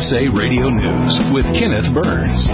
USA Radio News with Kenneth Burns.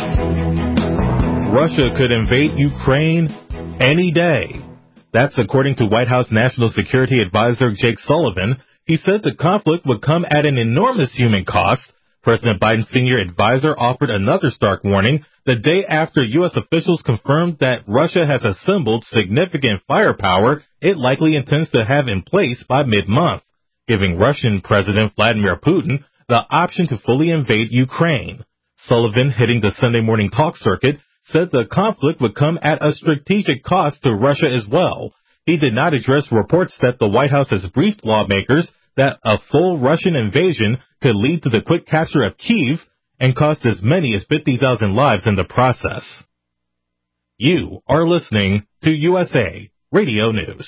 Russia could invade Ukraine any day. That's according to White House National Security Advisor Jake Sullivan. He said the conflict would come at an enormous human cost. President Biden's senior advisor offered another stark warning the day after U.S. officials confirmed that Russia has assembled significant firepower it likely intends to have in place by mid-month, giving Russian President Vladimir Putin the option to fully invade Ukraine. Sullivan, hitting the Sunday morning talk circuit, said the conflict would come at a strategic cost to Russia as well. He did not address reports that the White House has briefed lawmakers that a full Russian invasion could lead to the quick capture of Kyiv and cost as many as 50,000 lives in the process. You are listening to USA Radio News.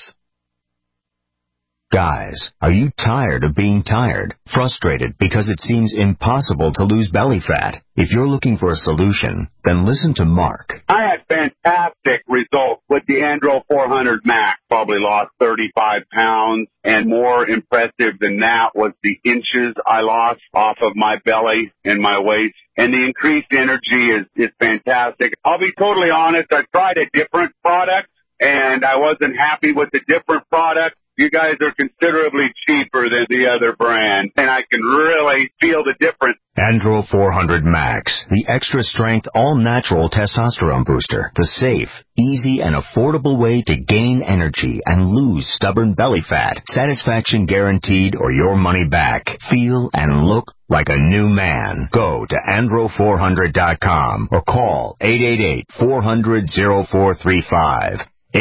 Guys, are you tired of being tired? Frustrated because it seems impossible to lose belly fat? If you're looking for a solution, then listen to Mark. I had fantastic results with the Andro 400 Max. Probably lost 35 pounds, and more impressive than that was the inches I lost off of my belly and my waist. And the increased energy is fantastic. I'll be totally honest, I tried a different product, and I wasn't happy with the different product. You guys are considerably cheaper than the other brand, and I can really feel the difference. Andro 400 Max, the extra-strength, all-natural testosterone booster. The safe, easy, and affordable way to gain energy and lose stubborn belly fat. Satisfaction guaranteed or your money back. Feel and look like a new man. Go to andro400.com or call 888-400-0435.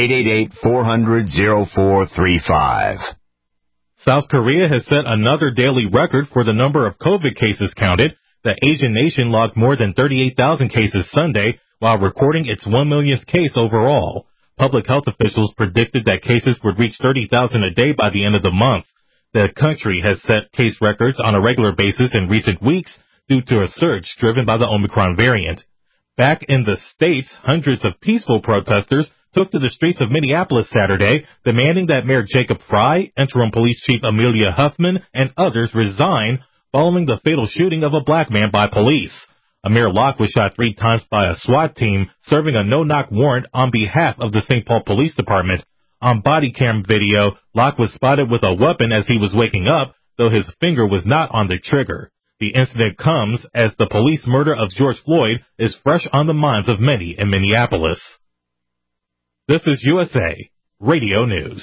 888-400-0435. South Korea has set another daily record for the number of COVID cases counted. The Asian nation logged more than 38,000 cases Sunday, while recording its 1 millionth case overall. Public health officials predicted that cases would reach 30,000 a day by the end of the month. The country has set case records on a regular basis in recent weeks due to a surge driven by the Omicron variant. Back in the States, hundreds of peaceful protesters took to the streets of Minneapolis Saturday, demanding that Mayor Jacob Frey, interim police chief Amelia Huffman, and others resign following the fatal shooting of a black man by police. Amir Locke was shot 3 times by a SWAT team serving a no-knock warrant on behalf of the St. Paul Police Department. On body cam video, Locke was spotted with a weapon as he was waking up, though his finger was not on the trigger. The incident comes as the police murder of George Floyd is fresh on the minds of many in Minneapolis. This is USA Radio News.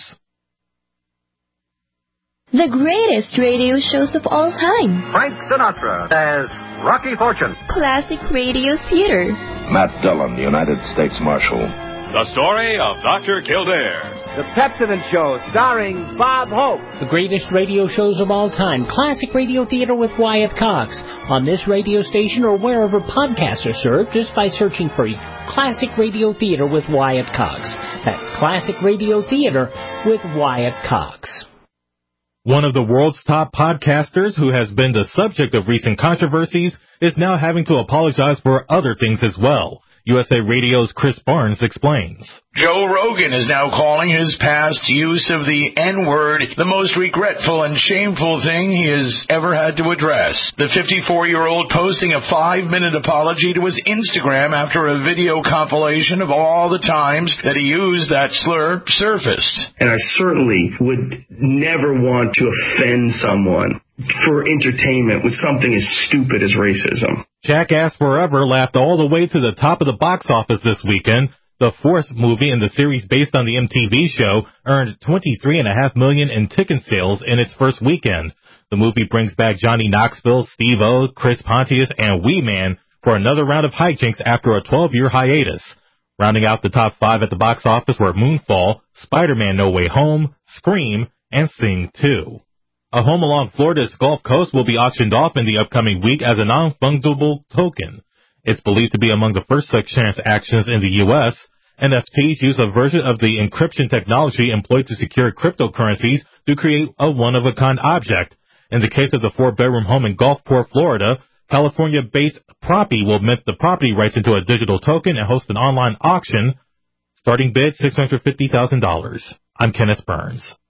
The greatest radio shows of all time. Frank Sinatra as Rocky Fortune. Classic radio theater. Matt Dillon, United States Marshal. The story of Dr. Kildare. The Pepsodent Show, starring Bob Hope. The greatest radio shows of all time. Classic Radio Theater with Wyatt Cox. On this radio station or wherever podcasts are served, just by searching for Classic Radio Theater with Wyatt Cox. That's Classic Radio Theater with Wyatt Cox. One of the world's top podcasters who has been the subject of recent controversies is now having to apologize for other things as well. USA Radio's Chris Barnes explains. Joe Rogan is now calling his past use of the N-word the most regretful and shameful thing he has ever had to address. The 54-year-old posting a 5-minute apology to his Instagram after a video compilation of all the times that he used that slur surfaced. And I certainly would never want to offend someone for entertainment with something as stupid as racism. Jackass Forever laughed all the way to the top of the box office this weekend. The fourth movie in the series based on the MTV show earned $23.5 million in ticket sales in its first weekend. The movie brings back Johnny Knoxville, Steve-O, Chris Pontius, and Wee Man for another round of hijinks after a 12-year hiatus. Rounding out the top 5 at the box office were Moonfall, Spider-Man No Way Home, Scream, and Sing 2. A home along Florida's Gulf Coast will be auctioned off in the upcoming week as a non-fungible token. It's believed to be among the first such transactions in the U.S. NFTs use a version of the encryption technology employed to secure cryptocurrencies to create a one-of-a-kind object. In the case of the 4-bedroom home in Gulfport, Florida, California-based Proppy will mint the property rights into a digital token and host an online auction. Starting bid $650,000. I'm Kenneth Burns.